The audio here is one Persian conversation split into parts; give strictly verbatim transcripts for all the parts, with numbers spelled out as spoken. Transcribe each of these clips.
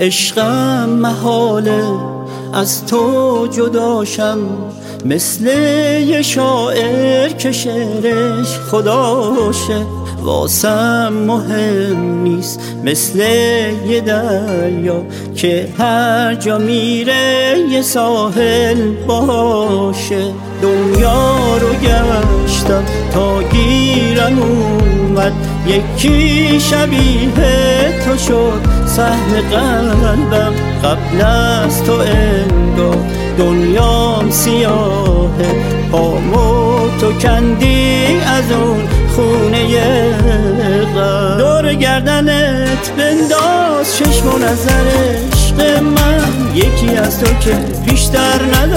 عشقم محاله از تو جداشم، مثل یه شاعر که شعرش خداشه. واسم مهم نیست مثل یه دریا که هر جا میره یه ساحل باشه. دنیا رو گشتم تا گیرم اومد، یکی شبیه تو شد سهم قلبم. قبل از تو انگار دنیام سیاهه، پامو تو کندی از اون خونه غم. دور گردنت بنداز چشم و نظر عشق من، یکی از تو که بیشتر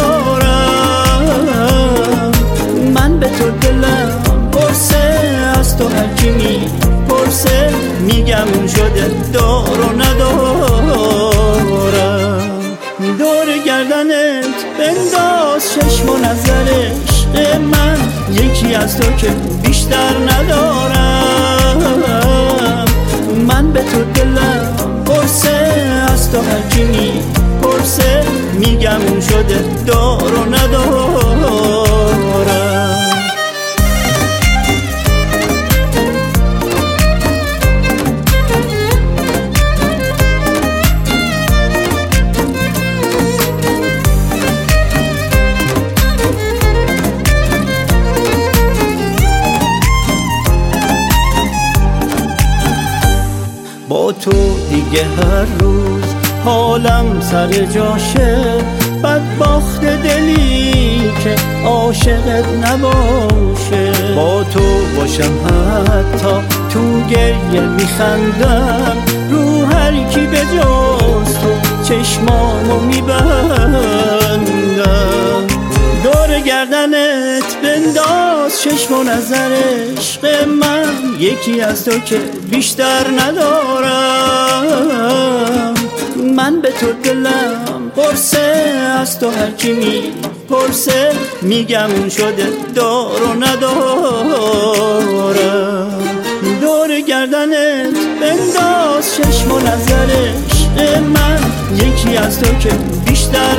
ندارم. من به تو دلم پرسه، از تو هرکی میپرسه، میگم شده دار و ندارم. دور گردنت بنداز چشم و نظر عشق من، یکی از تو که بیشتر ندارم. من به تو دلم پرسه، از تو هرکی میپرسه، میگم شده دار و ندارم. با تو دیگه هر روز حالم سر جاشه، بدبخت دلی که عاشقت نباشه. با تو باشم حتی تو گریه میخندم، رو هر کی به جز تو چشمامو میبندم. دور گردنت بنداز چشم و نظر عشق من، یکی از تو که بیشتر ندارم. من به تو دلم پرسه، از تو هرکی میپرسه، میگم شده دار و ندارم. دور گردنت بنداز چشم و نظر عشق من، یکی از تو که بیشتر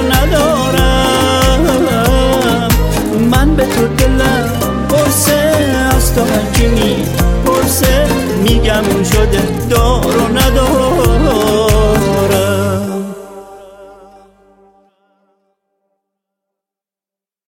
ندارم. من به تو دلم پرسه، از تو هرکی میپرسه، میگم شده دار